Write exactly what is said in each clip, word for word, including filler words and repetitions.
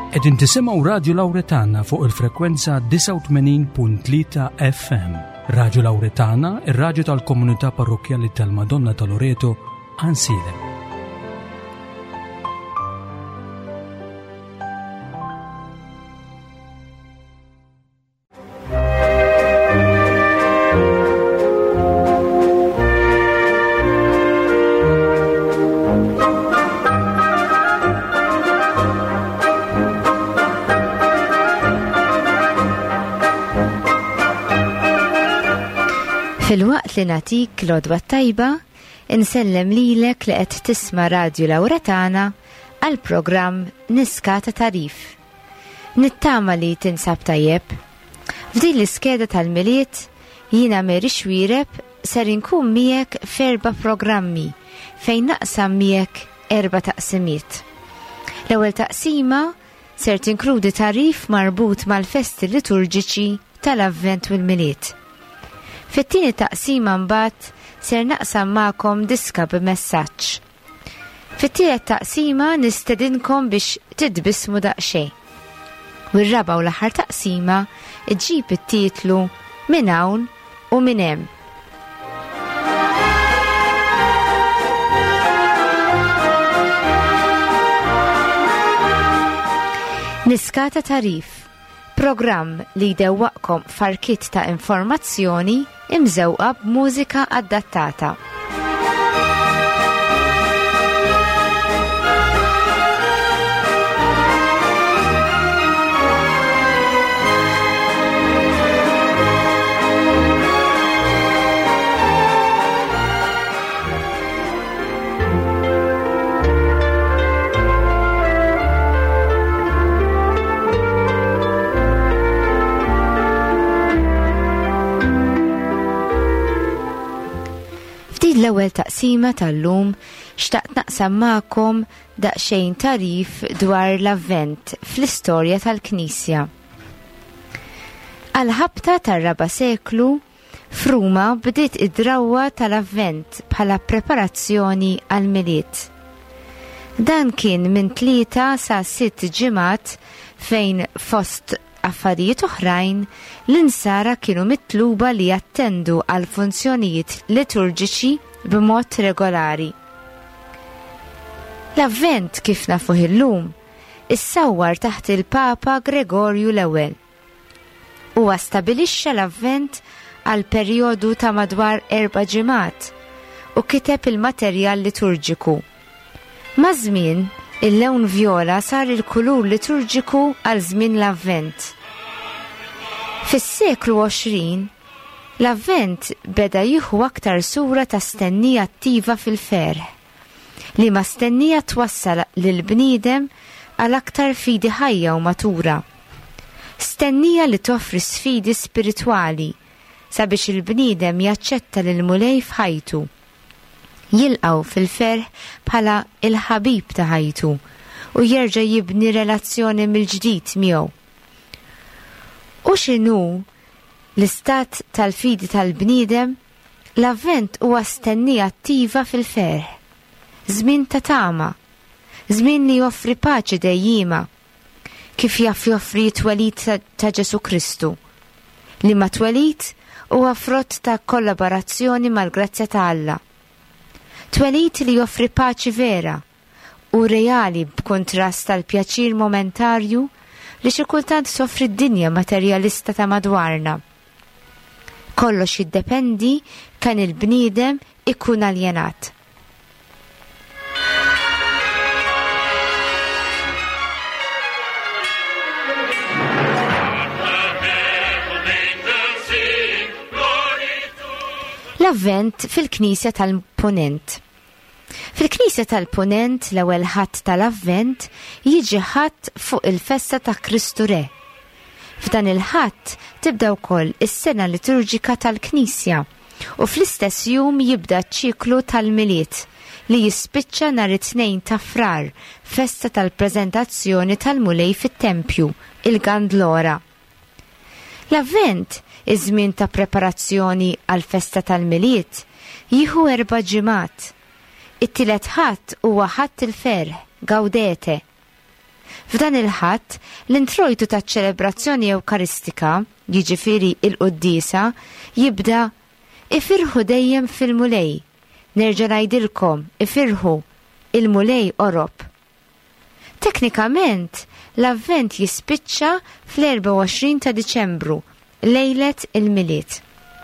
Qegħdin tisimgħu Radio Lawretana fuq il-frekwenza tisa' u tmenin punt tlieta F M. Radio Lawretana, ir-radju tal-Komunità Parrokjali tal-Madonna ta' Loreto, Ansile. Fil-waqt li natik l-odwa tajba, insellem lilek li qed tisma' Radio Lawretana għal programm Niska ta' Tarif. Nittama li tinsab tajjeb. F'din l-iskeda tal-miliet jiena Meri Xwireb ser inkun miegħek f'erba' programmi fejn naqsam miegħek erba' taqsimiet. L-ewwel taqsima ser tinkludi tarif marbut mal-festi liturġiċi tal-Avvent u l-Miliet. Fit-tieni taqsima mbagħad ser naqsam magħkom diska b'messaġġ. Fit-tielet taqsima nistedinkom biex tidbismu daqsxejn. U r-raba' u l-aħħar taqsima iġġib it-titlu Minn hawn u minn hemm. Niska ta' Tarif, programm li jdewwaqkom farkit ta' informazzjoni imżewqa b'mużika adattata. L-ewwel taqsima tal-lum xtaqt naqsam magħkom daqsxejn tarif dwar l-Avvent fl-istorja tal-Knisja. Għal-ħabta tar-raba' seklu f'Ruma bdiet id-drawwa tal-Avvent bħala preparazzjoni għall-Miliet. Dan kien minn tlieta sa sitt ġimgħat fejn fost affarijiet oħrajn l-insara kienu mitluba li jattendu għal funzjonijiet liturġiċi b'mod regolari. L-Avvent kif nafuh illum issawwar taħt il-Papa Gregorju l-ewwel. Huwa stabilixxa l-Avvent għal perjodu ta' madwar erba' ġimgħat u kiteb il-materjal liturġiku. Ma' żmien il-lewn vjola sar il-kulur liturġiku għal żmien l-Avvent. Fis-seklu għoxrin, l-Avvent beda jieħu aktar sura ta' stennija attiva fil-ferħ, li ma stennija twassal lil-bniedem għal aktar fidi ħajja u matura. Stennija li toffri sfidi spiritwali sabiex il-bniedem jaċċetta lil-mulej f'ħajtu, jilqaw fil-ferħ bħala il-ħabib ta' ħajtu u jerġa' jibni relazzjoni mill-ġdid miegħu. U x'inhu l-istat tal-fidi tal-bniedem? L-Avvent huwa stennija attiva fil-ferħ, żmien ta' tama, żmien li joffri paċi dejjima, kif jaf joffri t-twelid ta' Ġesu Kristu, li ma twelid huwa frott ta' kollaborazzjoni mal-grazzja ta' Alla. Twelid li joffri paċi vera u reali b'kontrast tal-pjaċir momentarju li xi kultant soffri d-dinja materjalista ta' madwarna. Kollox jiddependi kan il-bniedem ikun aljenat. L-Avvent fil-Knisja tal-Punent. Fil-Knisja tal-Punent l-ewwel ħadd tal-Avvent jiġi ħadd fuq il-festa ta' Kristu Re. F'dan il-ħadd tibda wkoll is-sena liturġika tal-Knisja u fl-istess jum jibda ċ-ċiklu tal-Miliet li jispiċċa nhar it-tnejn ta' Frar, festa tal-preżentazzjoni tal-mulej fit-Tempju, il-Gandlora. L-Avvent, iż-żmien ta' preparazzjoni għal-festa tal-Miliet, jieħu erba' ġimgħat. It-tielet ħadd huwa ħadd il-ferħ, Gawdete. F'dan il-ħadd l-introjtu taċ-ċelebrazzjoni Ewkaristika, jiġifieri il-Qudiesa, jibda ifirħu dejjem fil-mulej. Nerġa' ngħidilkom, ifirħu il-mulej qorob. Teknikament, l-avvent jispiċċa fl-erba' u għoxrin ta' Diċembru, lejlet il-miliet.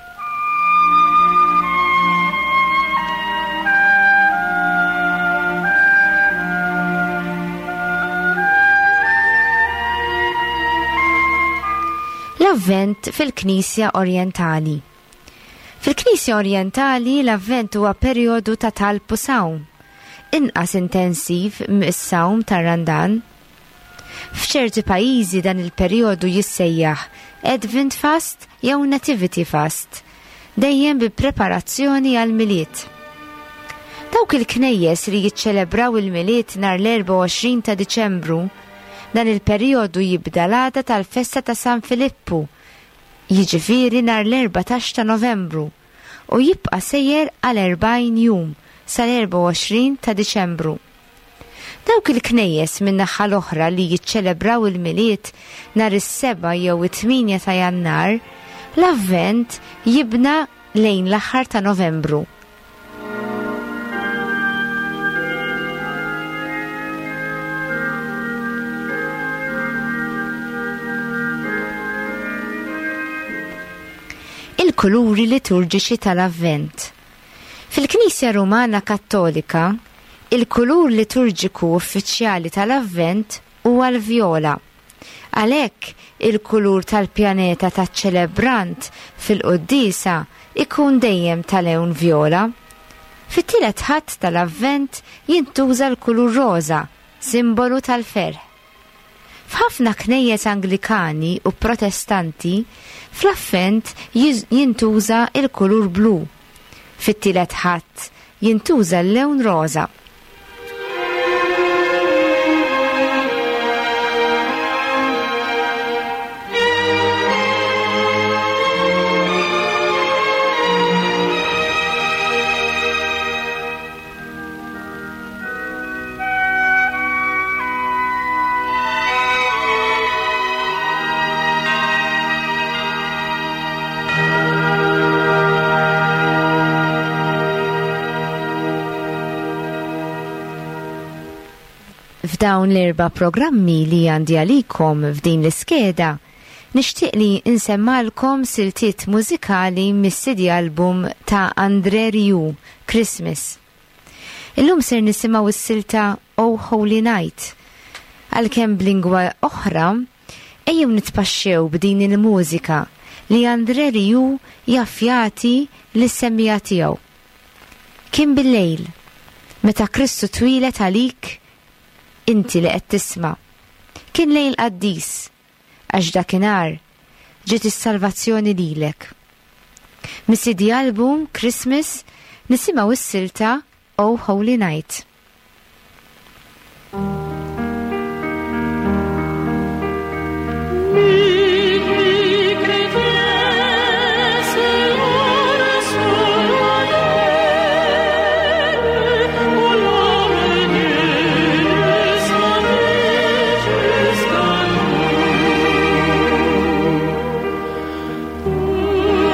L-avvent fil-Knisja Orjentali. Fil-Knisja Orjentali l-avvent huwa perjodu ta' talb u sawm, inqas intensiv mis-sawm tar-Randan. F'ċerti pajjiżi dan il-perjodu jissejjaħ Advent Fast jew Nativity Fast, dejjem bi preparazzjoni għal-miliet. Dawk il-knejjes li jiċċelebraw il-miliet nhar l-erba' u għoxrin ta' Diċembru, dan il-perjodu jibda l-għada tal-festa ta' San Filippu, jiġifieri nhar l-erbatax ta' Novembru, u jibqa' sejjer għal erbgħin jum sal-erba' u għoxrin ta' Diċembru. Dawk il-knejjes min-naħa l-oħra li jiċċelebraw il-miliet nhar is-seba' jew it-tminja ta' Jannar, l-avvent jibna lejn l-aħħar ta' Novembru. Il-kuluri liturġiċi tal-avvent. Fil-Knisja Rumana Kattolika, il-kulur liturġiku uffiċjali tal-avvent huwa l-vjola. Għalhekk il-kulur tal-pjaneta taċ-ċelebrant fil-Qudiesa ikun dejjem tal-lewn vjola. Fit-tielet ħadd tal-avvent jintuża l-kulur roża, simbolu tal-ferħ. F'ħafna knejjes Anglikani u Protestanti, fl-avvent jintuża il-kulur blu. Fit-tielet ħadd jintuża l-lewn roża. F'dawn l-erba' programmi li għandi għalikom f'din l-iskeda, nixtieq li insemmalkom siltiet mużikali mis-C D album ta' Andre Rieu, Christmas. Illum ser nisimgħu s-silta Oh Holy Night. Għalkemm b'lingwa oħra, ejjew nitpaxxew b'din il-mużika li Andre Rieu jaffjati lis-semmija tiegħu. Kien bil-lejl, meta Kristu twilet għalik, inti li qed tisma'. Kien lejl qaddis, għax dakinhar ġiet is-salvazzjoni lilek. Mis-C D album Christmas nisimgħu s-silta Oh Holy Night.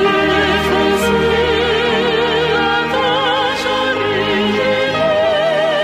Thank you.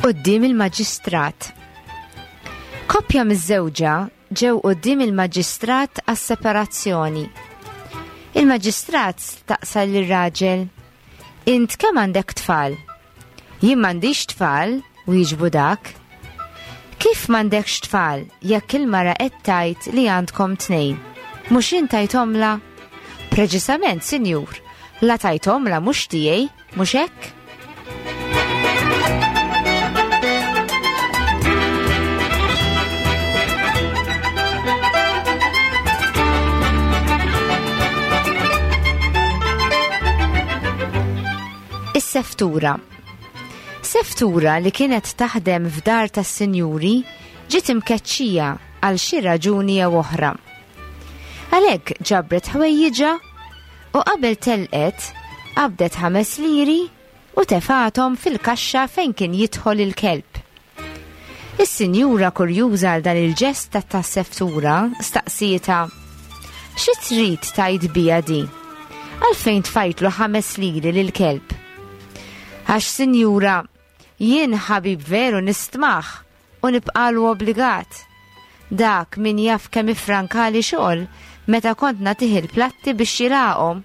Quddiem il-Maġistrat. Koppja miż-żewġa ġew quddiem il-Maġistrat għas-separazzjoni. Il-Maġistrat staqsa lir-raġel: Int kemm għandek tfal? Jien m'għandix tfal, wieġbu dak. Kif m'għandekx tfal jekk il-mara qed tgħid li għandkom tnejn? Mhux int tajthomla? Preċisament, Sinjur, la tajthomla mhux tiegħi, mhux hekk? Is-seftura. Seftura li kienet taħdem f'dar tas-sinjuri ġiet imkeċċija għal xi raġuni jew oħra. Għalhekk ġabret ħwejjiġa u qabel telqet qabdet ħames liri u tefgħathom fil-kaxxa fejn kien jidħol il-kelb. Is-sinjura kurjuża għal dan il-ġest tat-seftura staqsietha: Xi trid tgħid biha di? Għalfejn tfajtlu ħames liri lill-kelb? Għax, Sinjura, jien ħabib veru nistmaħ u nibqalu obbligat. Dak min jaf kemm ifrankali xogħol meta kont nagħtih il-platti biex jilaqhom.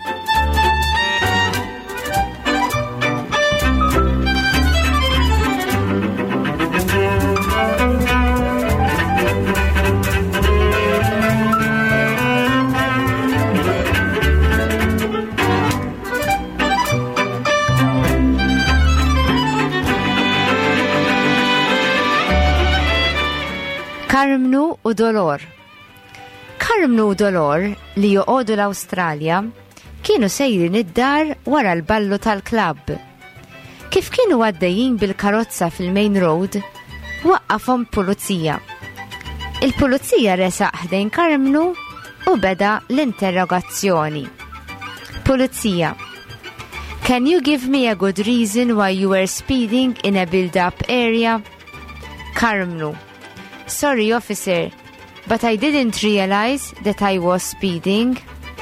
Carmnu u Dolor. Carmnu u Dolor li joqogħdu l-Awstralja kienu sejrin id-dar wara l-ballu tal-klabb. Kif kienu għaddejjin bil-karozza fil-main road, waqqafhom pulizija. Il-pulizija resaq ħdejn Carmnu u beda l-interrogazzjoni. Pulizija: Can you give me a good reason why you were speeding in a build-up area? Carmnu: Sorry, officer, but I didn't realize that I was speeding.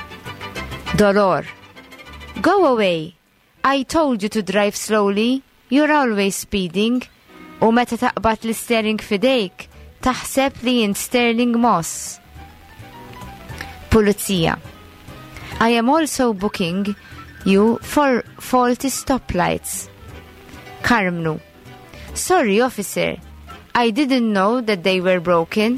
Dolor: Go away. I told you to drive slowly. You're always speeding. U meta taqbad l-steering fidejk, taħseb li jint Sterling Moss. Pulizija: I am also booking you for faulty stoplights. Carmnu: Sorry, officer, I didn't know that they were broken.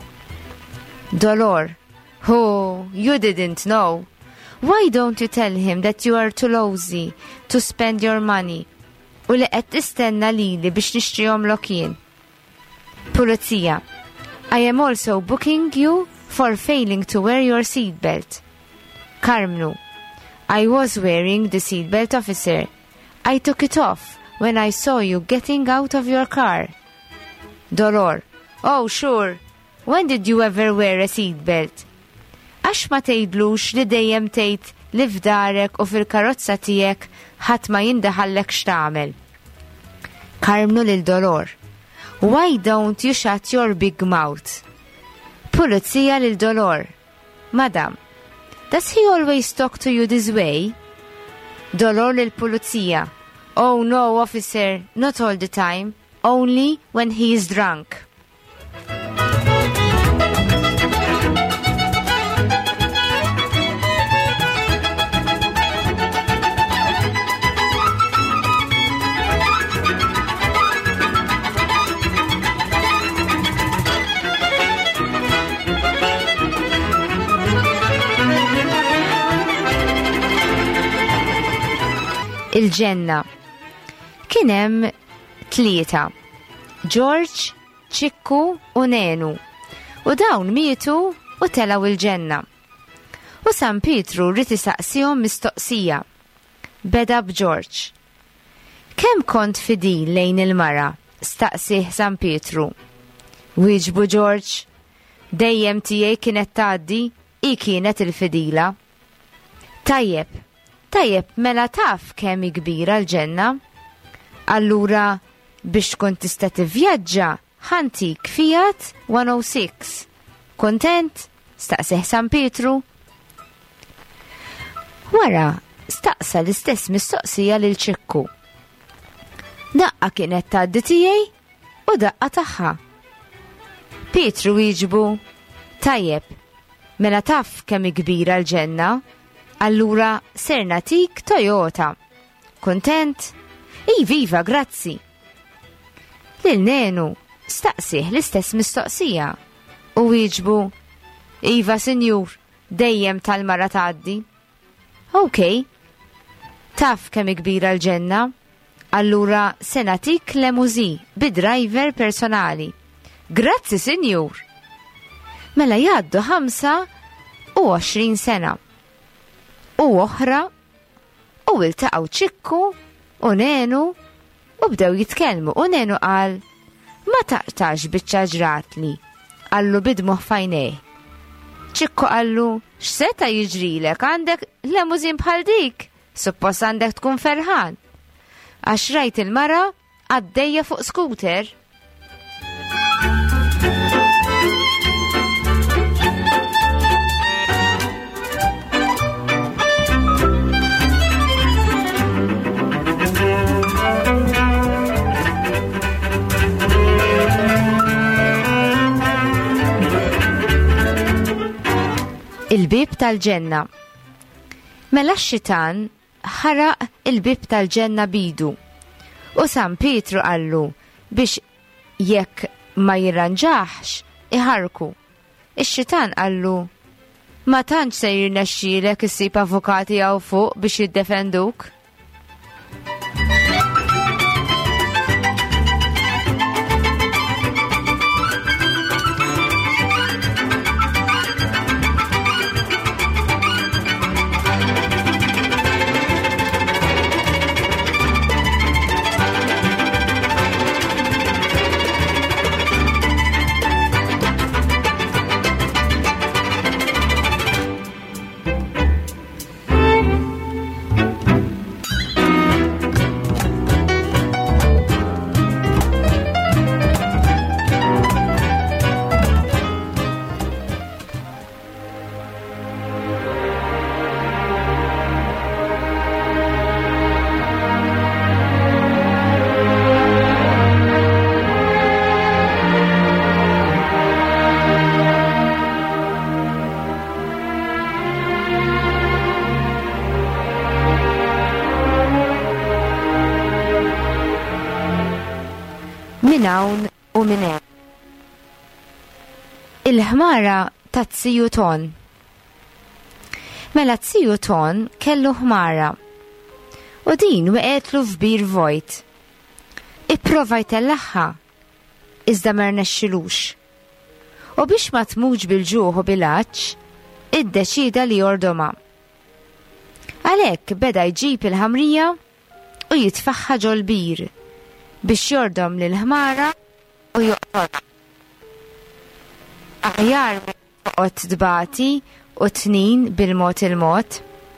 Dolor: Oh, you didn't know. Why don't you tell him that you are too lazy to spend your money u li qed tistenna lili biex nixtrihom lokien? Pulizija: I am also booking you for failing to wear your seatbelt. Carmnu: I was wearing the seatbelt, officer. I took it off when I saw you getting out of your car. Dolor: Oh, sure. When did you ever wear a seatbelt? Għax ma tgħidlux li dejjem tgħid li f'darek u fil-karozza tiegħek ħadd ma jindaħallek x'tagħmel. Carmnu lil Dolor: Why don't you shut your big mouth? Pulizija lil Dolor: Madam, does he always talk to you this way? Dolor lil Pulizija: Oh no, officer, not all the time. Only when he is drunk. Il-ġenna. Kienem tlieta: George, Ċikku u Nenu. U dawn mietu u telaw il-ġenna. U San Pietru rrid isaqsihom mistoqsija. Beda b'George: Kemm kont fidil lejn il-mara? Staqsih San Pietru. Wieġbu George: Dejjem tiegħi kienet tgħaddi, hi kienet il-fidila. Tajjeb, tajjeb mela taf kemm hi kbira l-ġenna? Allura biex tkun tista' tivvjaġġa ħantik Fiat one oh six. Kontent? Staqsih San Pietru. Wara staqsa l-istess mistoqsija lil Ċikku. Daqqa kienet tgħaddi tiegħi u daqqa tagħha. Pietru wieġbu, tajjeb, mela taf kemm kbira l-ġenna, allura ser natik Toyota. Kuntent? Iva, iva, grazzi. Lil nenu staqsih l-istess mistoqsija u wieġbu, iva sinjur, dejjem tal-mara tgħaddi. Okej, taf kemm kbira l-ġenna, allura se natik lemużin bi driver personali. Grazzi sinjur. Mela jgħaddu ħamsa u għoxrin sena. U oħra u iltaqgħu ċikku u nenu u bdew jitkellmu u nenu qal ma taqtax biċċa ġratli, qallu bidmuh fajnej. ċikku qallu x'seta jiġrilek għandek lemużin bħal dik, suppost għandek tkun ferħan. Għax rajt il-mara għaddejja fuq skuter. Il-bib tal-ġenna. Mela x-xitan ħaraq il-bib tal-ġenna bidu u San Pietru qallu biex jekk ma jirranġaħx iħarku. Ix-xitan qallu ma tantx se jirnexxielek issib avukati hawn fuq biex jiddefenduk. Hawn u minn hemm. Il-ħmara ta' Tziju Ton. Mela Tziju Ton kellu ħmara u din weqgħetlu f'bir vojt. Ipprova jtellaħħa iżda ma rnexxilux. U biex ma tmux bil-ġuħ u bil-għaġġ, iddeċida li jordoma. Għalhekk beda jġib il-ħamrija u jitfaħħa ġol-bir biex jordom lil-ħmara u joqtolha. Aħjar joqgħod tbati u tnin bil-mod il-mod.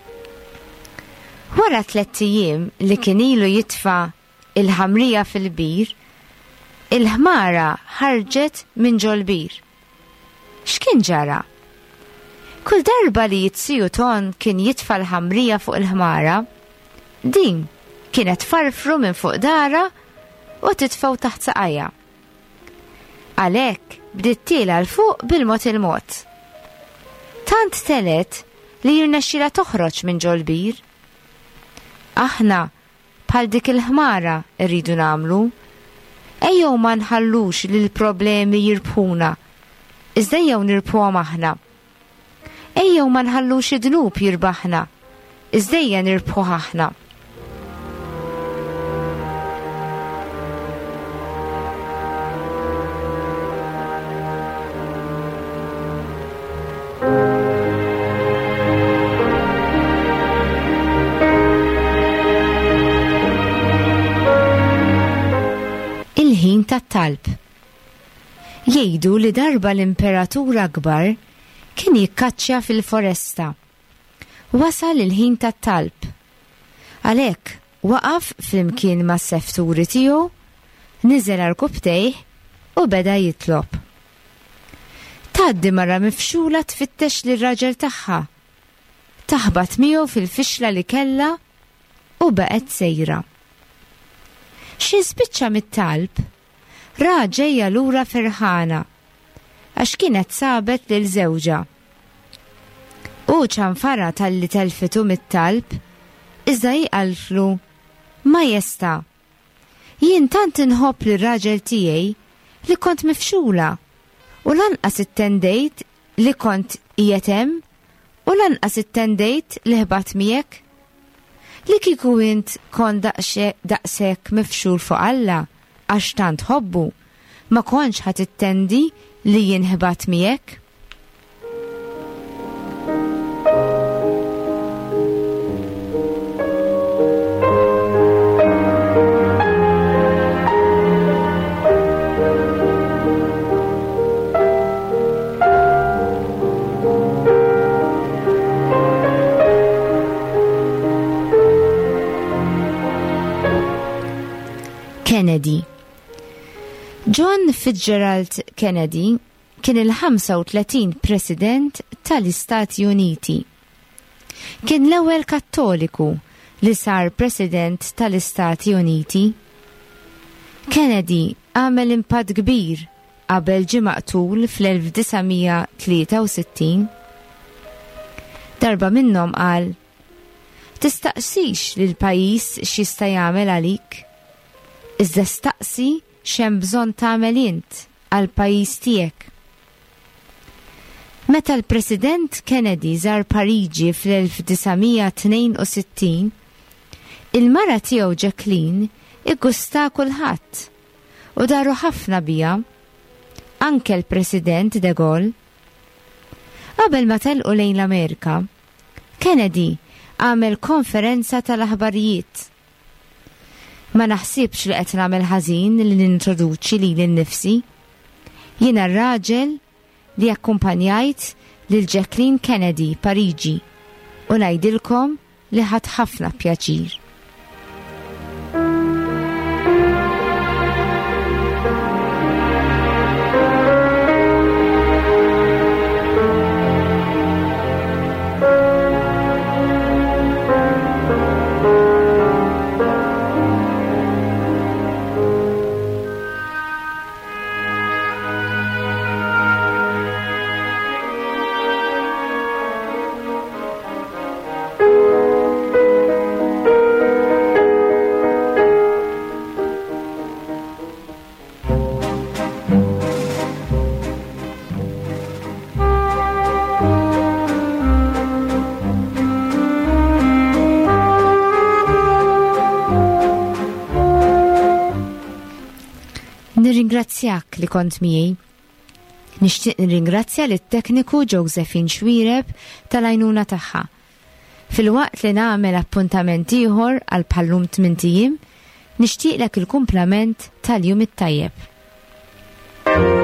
Wara tliet ijiem li kien ilu jitfa' il-ħamrija fil-bir, il-ħmara ħarġet minn ġol-bir. X'kien ġara? Kull darba li Tziju Ton kien jitfa' l-ħamrija fuq il-ħmara, din kienet farfru minn fuq dara u titfaw taħt saqajja. Għalhekk bdiet tiela l fuq bil-mod il-mod. Tant telet li jirnexxila toħroġ minn ġol-bir. Aħna bħal dik il-ħmara rridu nagħmlu. Ejjew ma nħallux li l-problemi jirbħuna, iżda jew nirbħuhom aħna. Ejjew ma nħallux id-dnub jirbaħna, iżda nirbħuh aħna. Il-ħin tat-talb. Jgħidu li darba l-imperatur akbar kien jikkaċċja fil-foresta. Wasal il-ħin tat-talb. Għalhekk waqaf flimkien mas-sefturi tiegħu, niżel għall-kubtejh u beda jitlob. Tgħaddi mara mifxula tfittex lir-raġel tagħha. Taħbat miegħu fil-fixla li kellha u baqgħet sejra. xi spiċċa mit-talb, ra ġejja lura ferħana għax kienet sabet lil żewġa. U ċanfara tal-li telfitu mit-talb, iżda jqalflu ma jesta. Jien tant inħobb li raġel tiegħi li kont mifxula u lanqas ittendejt li kont qiegħed hemm u lanqas ittendejt li ħbat miegħek. Li kieku int kont daqshekk mifxul fuq Alla għax tant ħobbu, ma kontx ħadd ittendi li jien ħbat miegħek. Kennedy. John Fitzgerald Kennedy kien il-ħamsa u tletin President tal-Istati Uniti. Kien l-ewwel Kattoliku li sar President tal-Istati Uniti. Kennedy għamel impatt kbir qabel ġie maqtul fl-elf tisa' tlieta u sittin. Darba minnhom qal: "Tistaqsix lil pajjiż x'jista' jagħmel għalik, iżda staqsi x'hemm bżonn tagħmel int għal pajjiż tiegħek." Meta l-President Kennedy żar Pariġi fl-elf tisa' tnejn u sittin, il-mara tiegħu Jacqueline iggusta kulħadd u daru ħafna biha, anke l-President de Gaulle. Qabel ma telqu lejn l-Amerika, Kennedy għamel konferenza tal-aħbarijiet. Ma naħsibx li qed nagħmel ħażin li nintroduċi lili nnifsi. Jiena r-raġel li akkumpanjajt lil Jacqueline Kennedy Pariġi u ngħidilkom li ħadd ħafna pjaċir. Nirringrazzjak li kont miegħi. Nixtieq nirringrazzja lit-tekniku Josephine Xwireb tal-għajnuna tagħha. Fil-waqt li nagħmel appuntament ieħor għal bħallum tmien ijiem, nixtieqlek il-kumplament tal-jum it-tajjeb.